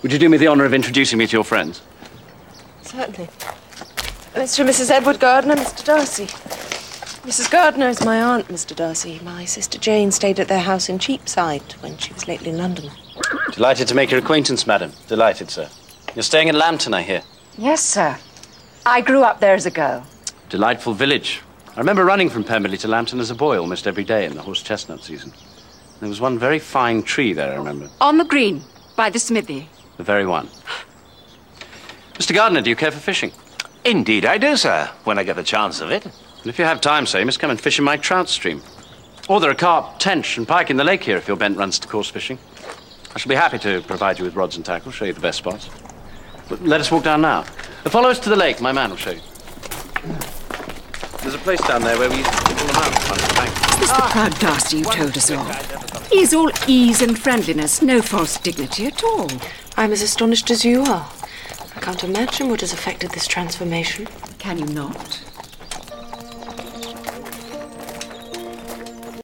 Would you do me the honour of introducing me to your friends? Certainly. Mr. and Mrs. Edward Gardner, Mr. Darcy. Mrs. Gardner is my aunt, Mr. Darcy. My sister Jane stayed at their house in Cheapside when she was lately in London. Delighted to make your acquaintance, madam. Delighted, sir. You're staying in Lambton, I hear. Yes, sir. I grew up there as a girl. Delightful village. I remember running from Pemberley to Lambton as a boy almost every day in the horse chestnut season. There was one very fine tree there, I remember. On the green, by the smithy. The very one. Mr. Gardner, do you care for fishing? Indeed I do, sir, when I get the chance of it. And if you have time, sir, you must come and fish in my trout stream. Or there are carp, tench, and pike in the lake here if your bent runs to coarse fishing. I shall be happy to provide you with rods and tackle, show you the best spots. But let us walk down now. Follow us to the lake. My man will show you. There's a place down there where we used to pull them out on the bank. Is this the proud Darcy you told us of? He is all ease and friendliness, no false dignity at all. I'm as astonished as you are. I can't imagine what has affected this transformation. Can you not?